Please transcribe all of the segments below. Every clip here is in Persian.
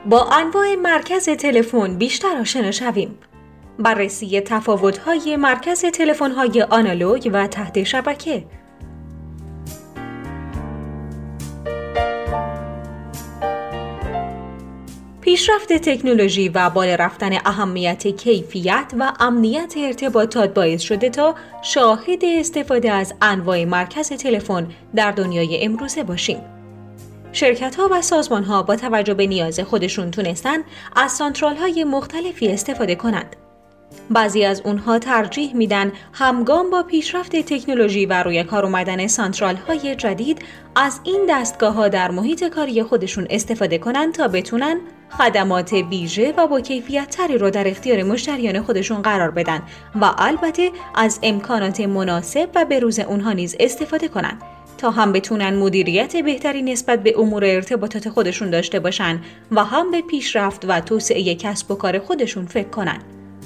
با انواع مرکز تلفن بیشتر آشنا شویم. بررسی تفاوت‌های مرکز تلفن‌های آنالوگ و تحت شبکه. پیشرفت تکنولوژی و بالا رفتن اهمیت کیفیت و امنیت ارتباطات باعث شده تا شاهد استفاده از انواع مرکز تلفن در دنیای امروزه باشیم. شرکت‌ها و سازمان‌ها با توجه به نیاز خودشون تونستن از سانترال‌های مختلفی استفاده کنند. بعضی از اونها ترجیح میدن همگام با پیشرفت تکنولوژی و روی کار اومدن سانترال‌های جدید از این دستگاه‌ها در محیط کاری خودشون استفاده کنن تا بتونن خدمات ویژه و با کیفیت تری رو در اختیار مشتریان خودشون قرار بدن و البته از امکانات مناسب و بروز اونها نیز استفاده کنن تا هم بتونن مدیریت بهتری نسبت به امور ارتباطات خودشون داشته باشن و هم به پیشرفت و توسعه کسب و کار خودشون فکر کنن.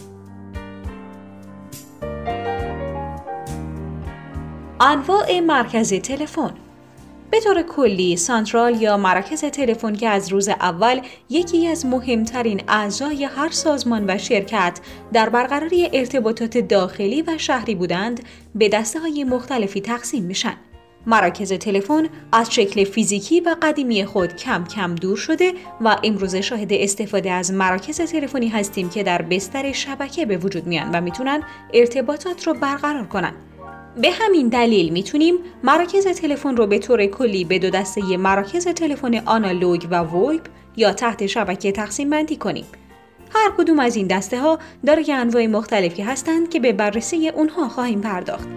انواع مرکز تلفن. به طور کلی سانترال یا مرکز تلفن که از روز اول یکی از مهمترین اعضای هر سازمان و شرکت در برقراری ارتباطات داخلی و شهری بودند، به دسته‌های مختلفی تقسیم میشن. مراکز تلفن از شکل فیزیکی و قدیمی خود کم کم دور شده و امروز شاهد استفاده از مراکز تلفنی هستیم که در بستر شبکه به وجود میان و میتونن ارتباطات رو برقرار کنن. به همین دلیل میتونیم مراکز تلفن رو به طور کلی به دو دسته مراکز تلفن آنالوگ و ویب یا تحت شبکه تقسیم بندی کنیم. هر کدوم از این دسته ها دارای انواع مختلفی هستند که به بررسی اونها خواهیم پرداخت.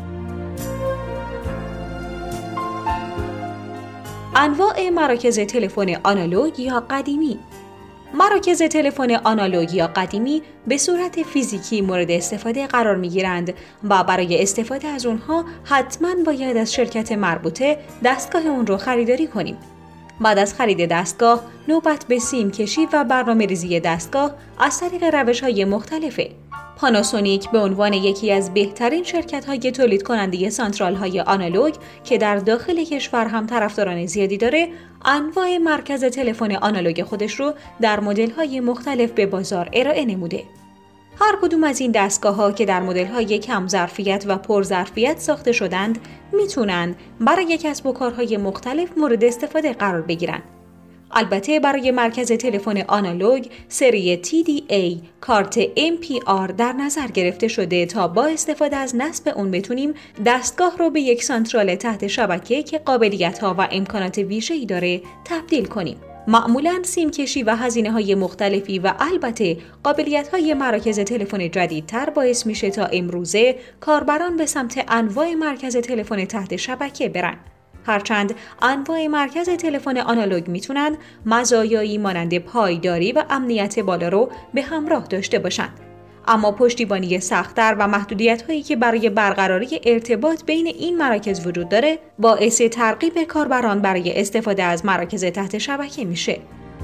انواع مراکز تلفن آنالوگ یا قدیمی. مراکز تلفن آنالوگ یا قدیمی به صورت فیزیکی مورد استفاده قرار می‌گیرند و برای استفاده از اونها حتماً باید از شرکت مربوطه دستگاه اون رو خریداری کنیم. بعد از خرید دستگاه، نوبت به سیم کشی و برنامه‌ریزی دستگاه از طریق روش‌های مختلفه. پاناسونیک به عنوان یکی از بهترین شرکت‌های تولید کننده سانترال‌های آنالوگ که در داخل کشور هم طرفداران زیادی داره، انواع مرکز تلفن آنالوگ خودش رو در مدل‌های مختلف به بازار ارائه نموده. هر کدوم از این دستگاه‌ها که در مدل‌های کم ظرفیت و پر ظرفیت ساخته شدند، میتونن برای کسب و کارهای مختلف مورد استفاده قرار بگیرن. البته برای مرکز تلفن آنالوگ سری TDA کارت MPR در نظر گرفته شده تا با استفاده از نصب اون بتونیم دستگاه رو به یک سانترال تحت شبکه که قابلیت‌ها و امکانات ویژه‌ای داره تبدیل کنیم. معمولاً سیم کشی و هزینه‌های مختلفی و البته قابلیت‌های مراکز تلفن جدیدتر باعث میشه تا امروزه کاربران به سمت انواع مرکز تلفن تحت شبکه برن. هرچند انواع مرکز تلفن آنالوگ میتونن مزایایی مانند پایداری و امنیت بالا رو به همراه داشته باشند، اما پشتیبانی سخت‌تر و محدودیت‌هایی که برای برقراری ارتباط بین این مراکز وجود داره باعث ترغیب کاربران برای استفاده از مراکز تحت شبکه میشه.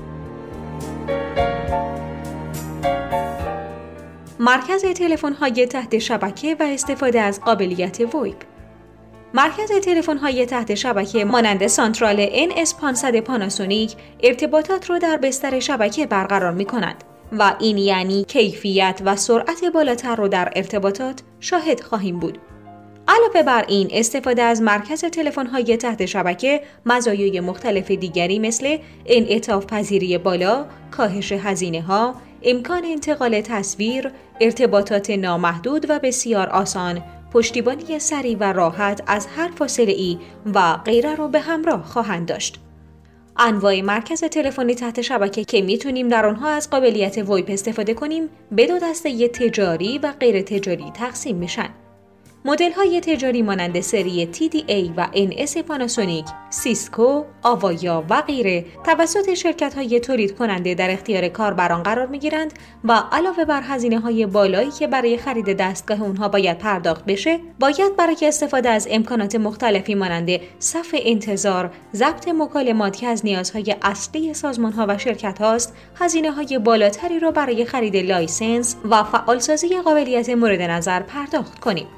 مرکز تلفن‌های تحت شبکه و استفاده از قابلیت ویب. مرکز تلفن‌های تحت شبکه مانند سانترال NS500 پاناسونیک ارتباطات رو در بستر شبکه برقرار می‌کنند و این یعنی کیفیت و سرعت بالاتر رو در ارتباطات شاهد خواهیم بود. علاوه بر این، استفاده از مرکز تلفن‌های تحت شبکه مزایای مختلف دیگری مثل انعطاف پذیری بالا، کاهش هزینه‌ها، امکان انتقال تصویر، ارتباطات نامحدود و بسیار آسان، پشتیبانی سریع و راحت از هر فاصله‌ای و غیره رو به همراه خواهند داشت. انواع مرکز تلفنی تحت شبکه که میتونیم در آنها از قابلیت ویب استفاده کنیم به دو دسته تجاری و غیر تجاری تقسیم میشن. مدل‌های تجاری مانند سری TDA و NS پاناسونیک، سیسکو، آوایا و غیره توسط شرکت‌های تولید کننده در اختیار کاربران قرار می‌گیرند و علاوه بر هزینه‌های بالایی که برای خرید دستگاه اونها باید پرداخت بشه، باید برای استفاده از امکانات مختلفی مانند صف انتظار، ضبط مکالمات که از نیازهای اصلی سازمان‌ها و شرکت‌هاست، هزینه‌های بالاتری را برای خرید لایسنس و فعالسازی قابلیت مورد نظر پرداخت کنیم.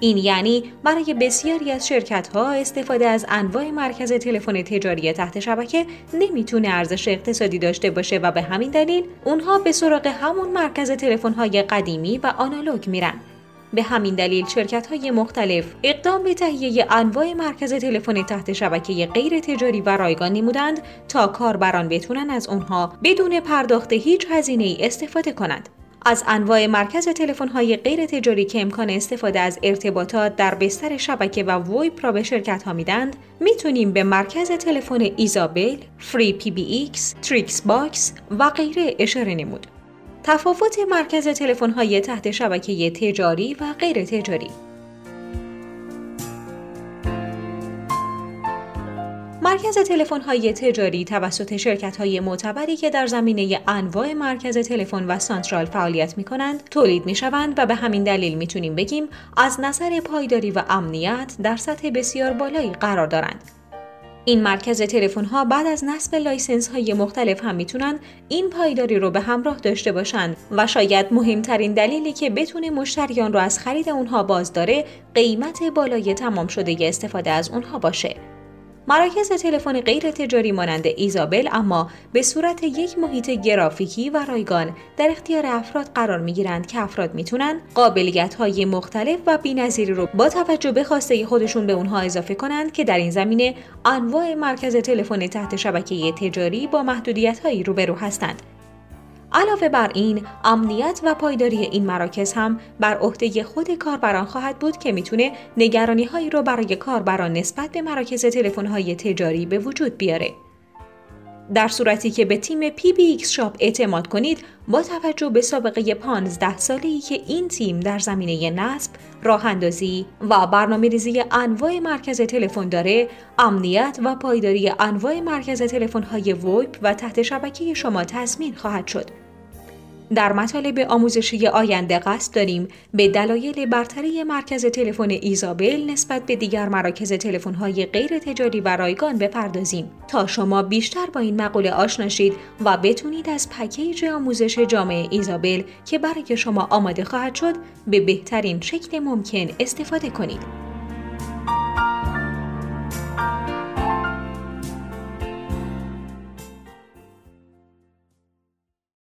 این یعنی برای بسیاری از شرکت‌ها استفاده از انواع مرکز تلفن تجاری تحت شبکه نمیتونه ارزش اقتصادی داشته باشه و به همین دلیل اونها به سراغ همون مرکز تلفن‌های قدیمی و آنالوگ میرن. به همین دلیل شرکت‌های مختلف اقدام به تهیه انواع مرکز تلفن تحت شبکه غیر تجاری و رایگان نمودند تا کاربران بتونن از اونها بدون پرداخت هیچ هزینه‌ای استفاده کنند. از انواع مرکز تلفن‌های غیر تجاری که امکان استفاده از ارتباطات در بستر شبکه و وایپ را به شرکت‌ها میدند، میتونیم به مرکز تلفن ایزابل، فری پی بی ایکس، تریکس باکس و غیره اشاره نمود. تفاوت مرکز تلفن‌های تحت شبکه تجاری و غیر تجاری. مرکز تلفن‌های تجاری توسط شرکت‌های معتبری که در زمینه انواع مرکز تلفن و سانترال فعالیت می‌کنند تولید می‌شوند و به همین دلیل می‌تونیم بگیم از نظر پایداری و امنیت در سطح بسیار بالایی قرار دارند. این مرکز تلفن‌ها بعد از نصب لایسنس‌های مختلف هم میتونن این پایداری رو به همراه داشته باشند و شاید مهمترین دلیلی که بتونه مشتریان رو از خرید اونها باز داره قیمت بالای تمام شده استفاده از اونها باشه. مراکز تلفن غیر تجاری مانند ایزابل اما به صورت یک محیط گرافیکی و رایگان در اختیار افراد قرار می‌گیرند که افراد میتونن قابلیت‌های مختلف و بی‌نظیری رو با توجه به خواسته خودشون به اونها اضافه کنند که در این زمینه انواع مرکز تلفن تحت شبکه تجاری با محدودیت‌هایی روبرو هستند. علاوه بر این، امنیت و پایداری این مراکز هم بر عهده خود کاربران خواهد بود که میتونه نگرانی‌هایی رو برای کاربران نسبت به مراکز تلفن‌های تجاری به وجود بیاره. در صورتی که به تیم پی بی ایکس شاپ اعتماد کنید، با توجه به سابقه 15 ساله‌ای که این تیم در زمینه نصب، راه‌اندازی و برنامه‌ریزی انواع مرکز تلفن داره، امنیت و پایداری انواع مرکز تلفن‌های وایپ و تحت شبکه شما تضمین خواهد شد. در مطالب آموزشی آینده قصد داریم به دلایل برتری مرکز تلفن ایزابل نسبت به دیگر مراکز تلفن‌های غیر تجاری و رایگان بپردازیم تا شما بیشتر با این مقوله آشنا شید و بتونید از پکیج آموزش جامع ایزابل که برای شما آماده خواهد شد به بهترین شکل ممکن استفاده کنید.